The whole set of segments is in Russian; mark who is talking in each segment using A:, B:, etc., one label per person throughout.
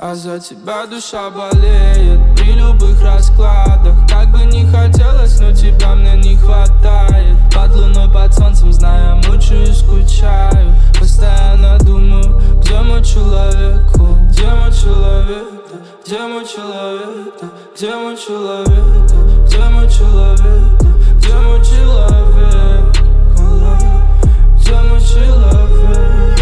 A: А за тебя душа болеет при любых раскладах. Как бы не хотелось, но тебя мне не хватает. Под луной, под солнцем, зная, мучаю и скучаю. Постоянно думаю, где мой человек, где мой человек, где мой человек, где мой человек, где мой человек, где мой человек, где мой человек.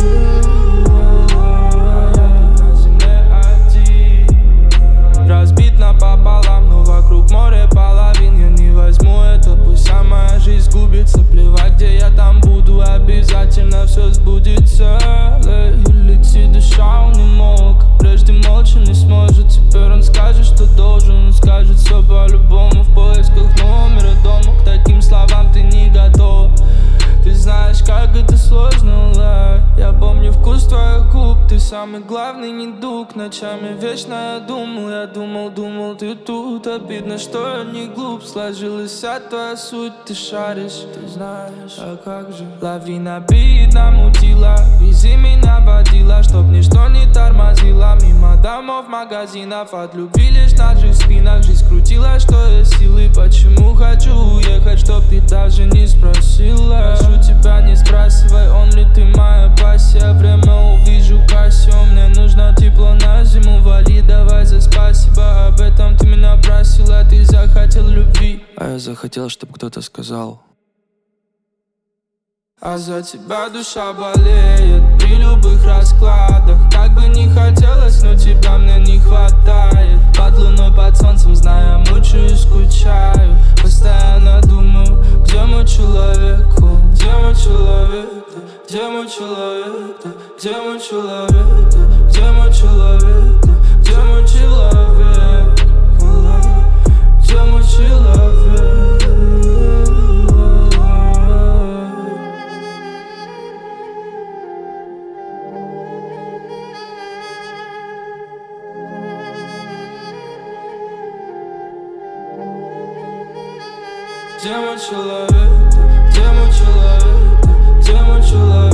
A: Разбит напополам, но вокруг море половин. Я не возьму это, пусть вся моя жизнь сгубится. Плевать, где я там буду, обязательно все сбудется. И летит душа, он не мог, как прежде молча не сможет. Теперь он скажет, что должен, он скажет все по-любому. В поисках номера дома, к таким словам ты не готов. Ты знаешь, как это сложно, я помню вкус твоих губ. Ты самый главный недуг. Ночами вечно я думал, ты тут. Обидно, что я не глуп. Сложилась вся твоя суть, ты шаришь, ты знаешь, а как же. Лавина бит, намутила, вези меня водила, чтоб ничто не тормозило. Мимо домов, магазинов, от любви лишь на жизнь спинах. Жизнь крутила, что есть силы. Почему хочу уехать, чтоб ты даже не спросила. Прошу тебя, не спрашивай, он ли ты моя пассия. Время увижу Кассио, мне нужно тепло на зиму. Вали, давай за спасибо, об этом ты меня просила. Ты захотел любви, а я захотел, чтоб кто-то сказал. А за тебя душа болеет при любых раскладах. Как бы не хотелось, но тебя мне не хватает. Под луной, под солнцем, зная, мучаю и скучаю. Постоянно думаю, где мой человек, где мой человек, где мой человек, где мой человек, где мой человек, где мой человек, где мой человек. Где мой человек, где мой человек, где мой человек.